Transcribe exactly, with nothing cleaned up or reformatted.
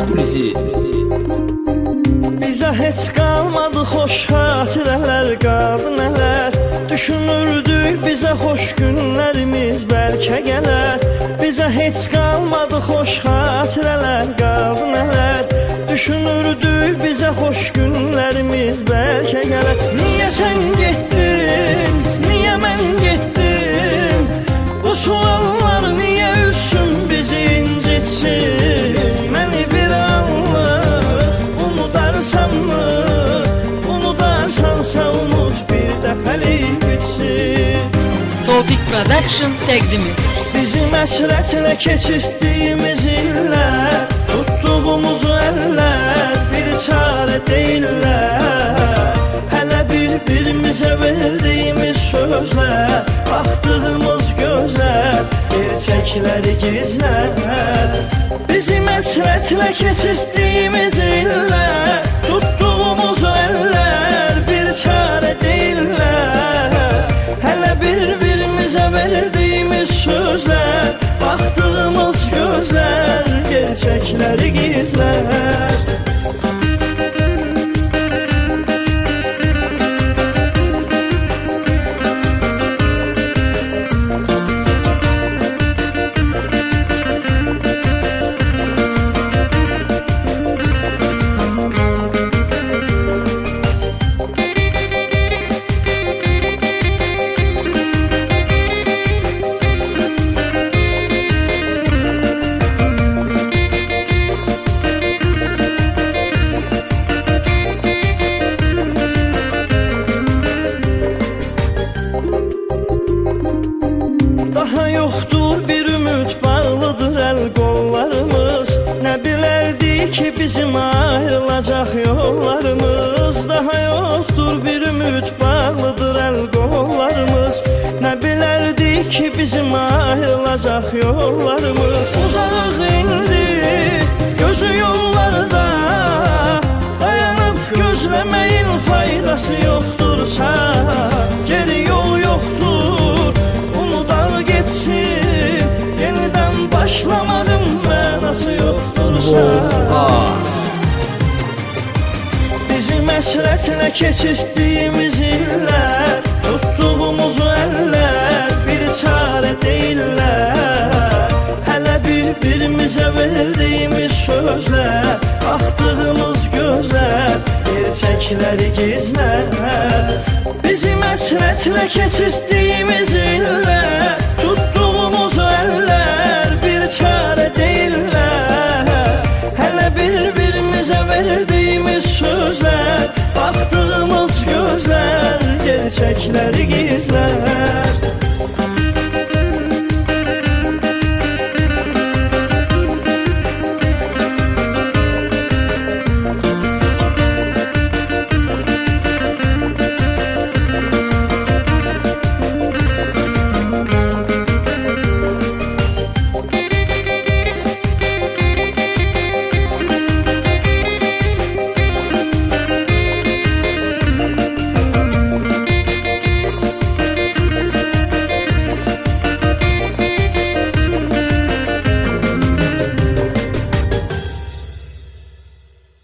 ekskluziv. Bizə heç qalmadı xoş xatirələr, qaldı nələr. Düşünürdük bizə xoş günlərimiz bəlkə gələr. Bizə heç qalmadı xoş xatirələr, qaldı nələr. Düşünürdük bizə xoş günlərimiz bəlkə gələr. Niyə sən getdin, niyə mən getdim? Bu suallar niyə üstün bizi incitsin? Məni bir anlıq unudarsanmı? Unudarsansa unut, bir dəfəlik bitsin. Topic Production təqdimi. Bizim əsrətlə keçirdiyimiz illər, tutduğumuz əllər bir çarə deyirlər. Hələ bir-birimizə verdiyimiz sözlər, baxdığımız gözlər, gerçəkləri gizlər. Bizim əsrətlə keçirdiyimiz illər, tutduğumuz əllər bir çarə deyirlər. Hələ bir-birimizə verdiyimiz sözlər, baxdığımız gözlər, gerçəkləri gizlər. Daha yoxdur bir ümid, bağlıdır əl qollarımız. Nə bilərdik ki bizim ayrılacaq yollarımız. Daha yoxdur bir ümid, bağlıdır əl qollarımız. Nə bilərdik ki bizim ayrılacaq yollarımız. Uzaq indi gözü yollarda, dayanıb gözləməyin faydası yoxdursa, geri yol yoxdur, geçsin, yeniden başlamadım, mənası yoxdursa. Bizim əsrətlə keçirdiyimiz illər, tutduğumuz əllər bir çarə deyirlər. Hələ bir-birimizə verdiyimiz sözlər, baxdığımız gözlər, gerçəkləri gizlər. Bizim əsrətlə keçirdiyimiz illər, tutduğumuz əllər bir çarə deyirlər. Hələ bir-birimizə verdiyimiz sözlər, baxdığımız gözlər, gerçəkləri gizlər.